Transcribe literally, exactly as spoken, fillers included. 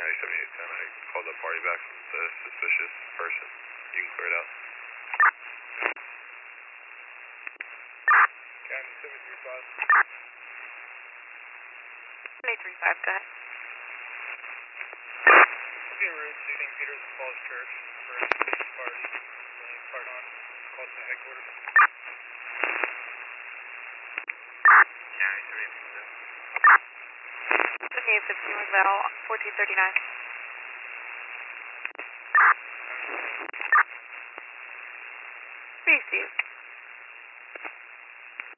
County seventy-eight ten, I called the party back from the suspicious person. You can clear it out. County seven three five. seven three five, go ahead. Being rude, Saint Peter's and Falls Church for a suspicious party. William Cardon, called to headquarters. County seventy-eight fifteen. seventy-eight fifteen was Val, fourteen thirty-nine. Received.